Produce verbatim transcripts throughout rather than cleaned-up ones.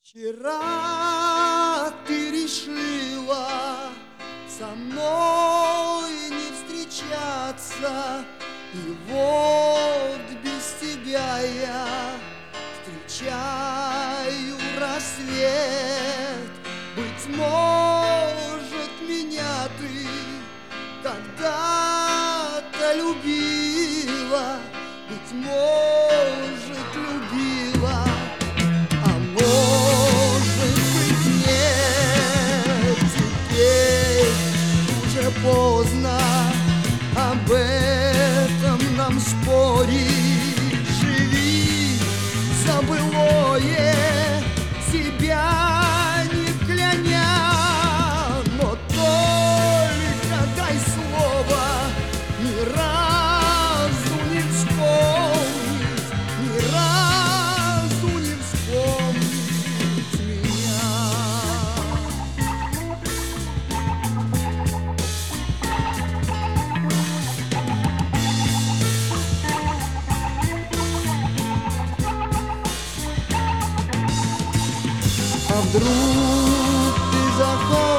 Вчера ты решила со мной не встречаться, и вот без тебя я встречаю рассвет. Быть может, меня ты когда-то любила, быть может, любила, а может быть нет. Теперь уже поздно об этом нам спорить. Живи за былое, себя не кляня, но только дай слово ни разу не вспомнить, ни разу не вспомнить меня. А вдруг ты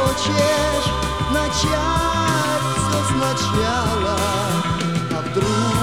захочешь начать все сначала, а вдруг